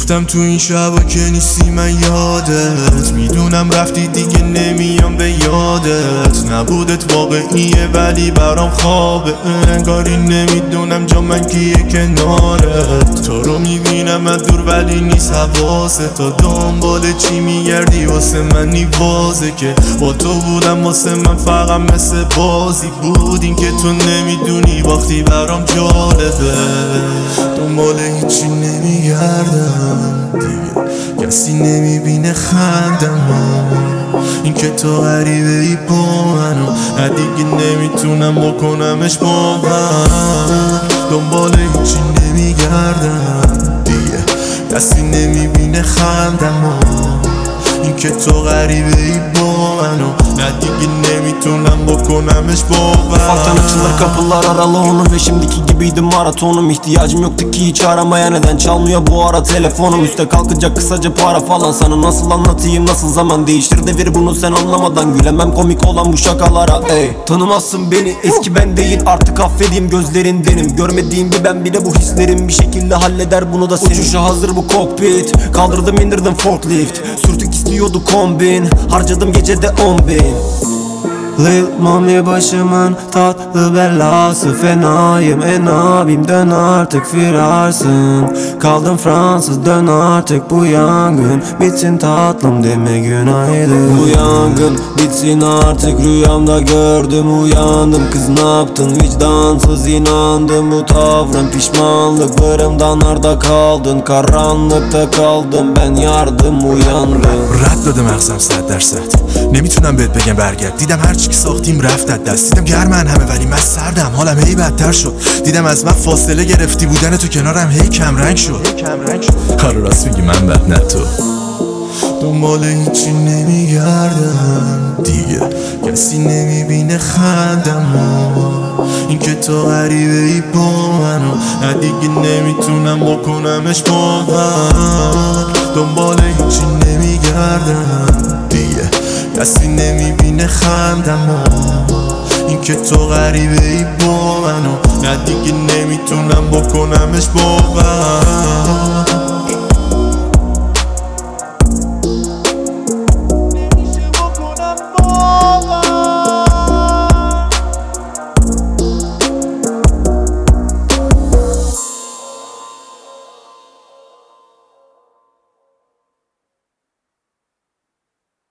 گفتم تو این شبا که نیستی من یادت میدونم رفتی دیگه نمیام به یادت نبودت واقعیه ولی برام خوابه انگاری نمیدونم جا من کیه کنارت تو رو میبینم از دور ولی نیست حواسه تا دنبال چی میگردی واسه منی وازه که با تو بودم واسه من فقط مثل بازی بود این که تو نمیدونی وقتی برام جالبه دنبال هیچی نمیگردم دیگه کسی نمیبینه خندم این که تو غریبه ای با منو دیگه نمیتونم بکنمش با من دنبال هیچی نمیگردم دیگه کسی نمیبینه خندم این که تو غریبه ای با منو دیگه nemitunam bokonamış baba Ufaktan açılır kapılar aralı onun ve şimdiki gibiydi maratonum İhtiyacım yoktu ki hiç aramaya neden çalmıyor bu ara telefonum Üste kalkacak kısaca para falan sana nasıl anlatayım nasıl zaman değiştir devir bunu sen anlamadan Gülemem komik olan bu şakalara ey Tanımazsın beni eski ben değil artık affedeyim gözlerindenim Görmediğim bir ben bile bu hislerim bir şekilde halleder bunu da senin Uçuşa hazır bu kokpit kaldırdım indirdim forklift Sürtük istiyordu kombin harcadım gecede 10.000 Lil mami başımın tatlı belası Fenayım en abim dön artık firarsın Kaldım Fransız dön artık bu yangın Bitsin tatlım deme günaydın Bu yangın bitsin artık rüyamda gördüm uyandım Kız ne yaptın vicdansız inandım bu tavrın Pişmanlıklarımdan arda kaldın Karanlıkta kaldım ben yardım uyandım رد داده مغزم 100% نمیتونم بهت بگم برگرد دیدم هر چی که ساختیم رفت از دست دیدم گرمن همه ولی من سردم حالم هی بدتر شد دیدم از من فاصله گرفتی بودن تو کنارم هی کم رنگ شد آره راست میگی من بد نه تو دنبال هیچی نمیگردم دیگه کسی نمیبینه خندم این که تو غریبه ای با منو دیگه نمیتونم بکنمش با من دنبال هیچی نمیگردم دیگه کسی نمیبینه خندم این که تو غریبه ای با منو دیگه نمیتونم بکنمش با من